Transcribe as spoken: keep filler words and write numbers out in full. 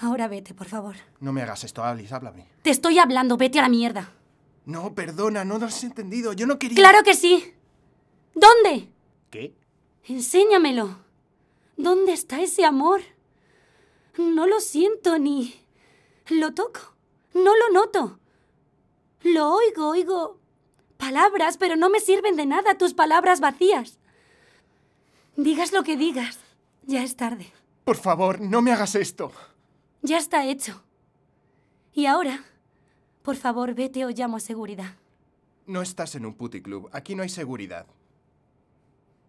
Ahora vete, por favor. No me hagas esto, Alice, háblame. Te estoy hablando, vete a la mierda. No, perdona, no lo has entendido. Yo no quería... ¡Claro que sí! ¿Dónde? ¿Qué? Enséñamelo. ¿Dónde está ese amor? No lo siento ni... Lo toco. No lo noto. Lo oigo, oigo... Palabras, pero no me sirven de nada tus palabras vacías. Digas lo que digas. Ya es tarde. Por favor, no me hagas esto. Ya está hecho. Y ahora, por favor, vete o llamo a seguridad. No estás en un puticlub. Aquí no hay seguridad.